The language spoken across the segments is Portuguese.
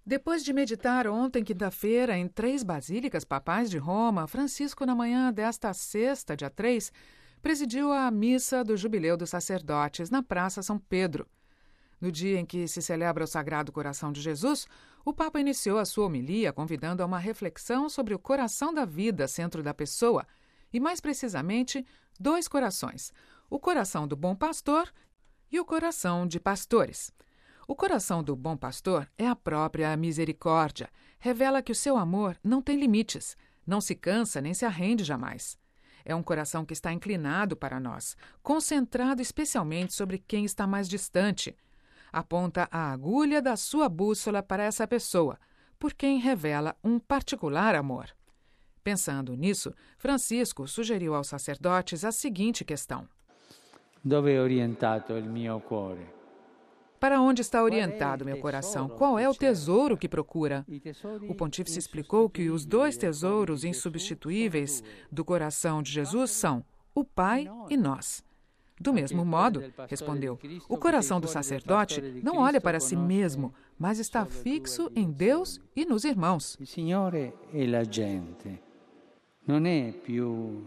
Depois de meditar ontem, quinta-feira, em 3 basílicas papais de Roma, Francisco, na manhã desta sexta, dia 3, presidiu a missa do Jubileu dos Sacerdotes na Praça São Pedro. No dia em que se celebra o Sagrado Coração de Jesus, o Papa iniciou a sua homilia convidando a uma reflexão sobre o coração da vida, centro da pessoa, e mais precisamente, 2 corações, o coração do bom pastor e o coração de pastores. O coração do bom pastor é a própria misericórdia, revela que o seu amor não tem limites, não se cansa nem se arrende jamais. É um coração que está inclinado para nós, concentrado especialmente sobre quem está mais distante. Aponta a agulha da sua bússola para essa pessoa, por quem revela um particular amor. Pensando nisso, Francisco sugeriu aos sacerdotes a seguinte questão: Dove è orientato il mio cuore? Para onde está orientado meu coração? Qual é o tesouro que procura? O pontífice explicou que os 2 tesouros insubstituíveis do coração de Jesus são o Pai e nós. Do mesmo modo, respondeu, o coração do sacerdote não olha para si mesmo, mas está fixo em Deus e nos irmãos. Il Signore e la gente. Non è più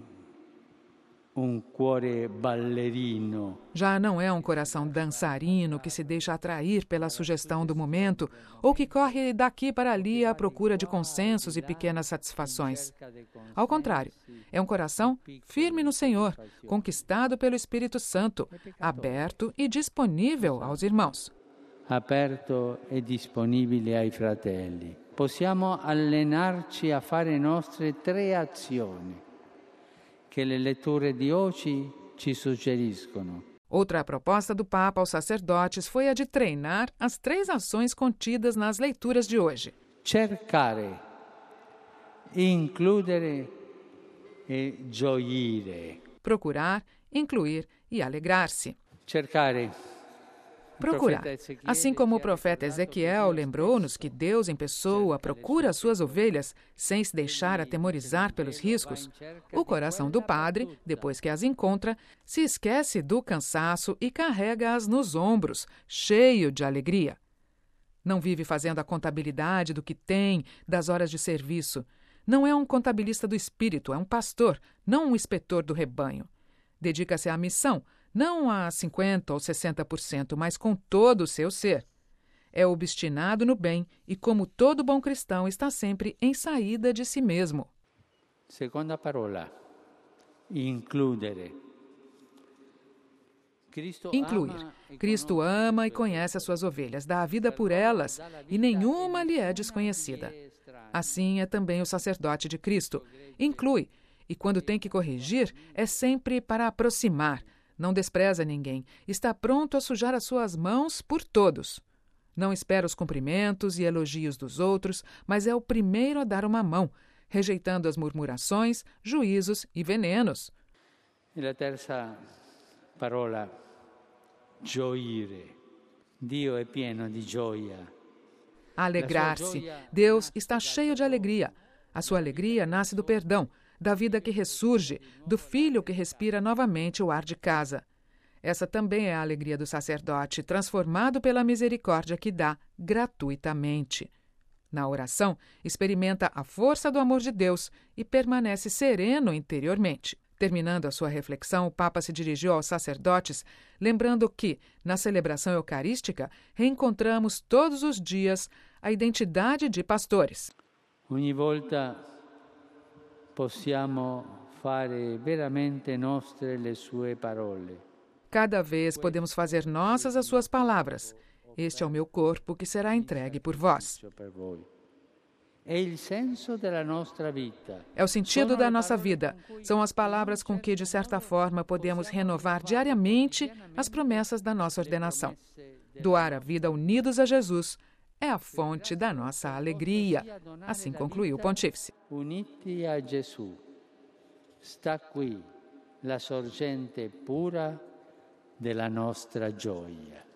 um cuore ballerino. Já não é um coração dançarino que se deixa atrair pela sugestão do momento ou que corre daqui para ali à procura de consensos e pequenas satisfações. Ao contrário, é um coração firme no Senhor, conquistado pelo Espírito Santo, aberto e disponível aos irmãos. Aperto e disponibile ai fratelli. Possiamo allenarci a fare nostre 3 azioni che le letture di oggi ci suggeriscono. Outra proposta do Papa aos sacerdotes foi a de treinar as 3 ações contidas nas leituras de hoje. Cercare, includere e gioire. Procurar, incluir e alegrar-se. Cercare. Procurar. Assim como o profeta Ezequiel lembrou-nos que Deus em pessoa procura as suas ovelhas sem se deixar atemorizar pelos riscos, o coração do padre, depois que as encontra, se esquece do cansaço e carrega-as nos ombros, cheio de alegria. Não vive fazendo a contabilidade do que tem, das horas de serviço. Não é um contabilista do espírito, é um pastor, não um inspetor do rebanho. Dedica-se à missão, não a 50% ou 60%, mas com todo o seu ser. É obstinado no bem e, como todo bom cristão, está sempre em saída de si mesmo. Segunda parola, includere. Incluir. Cristo ama e conhece as suas ovelhas, dá a vida por elas e nenhuma lhe é desconhecida. Assim é também o sacerdote de Cristo. Inclui e, quando tem que corrigir, é sempre para aproximar. Não despreza ninguém, está pronto a sujar as suas mãos por todos. Não espera os cumprimentos e elogios dos outros, mas é o primeiro a dar uma mão, rejeitando as murmurações, juízos e venenos. E a terza parola, gioire. Dio è pieno di gioia. Alegrar-se. Deus está cheio de alegria. A sua alegria nasce do perdão, da vida que ressurge, do filho que respira novamente o ar de casa. Essa também é a alegria do sacerdote, transformado pela misericórdia que dá gratuitamente. Na oração, experimenta a força do amor de Deus e permanece sereno interiormente. Terminando a sua reflexão, o Papa se dirigiu aos sacerdotes, lembrando que, na celebração eucarística, reencontramos todos os dias a identidade de pastores. Ogni volta possiamo fare veramente nostre le sue parole. Cada vez podemos fazer nossas as suas palavras. Este é o meu corpo que será entregue por vós. É o sentido da nossa vida. São as palavras com que, de certa forma, podemos renovar diariamente as promessas da nossa ordenação. Doar a vida unidos a Jesus é a fonte da nossa alegria. Assim concluiu o pontífice. Uniti a Gesù, sta qui la sorgente pura della nostra gioia.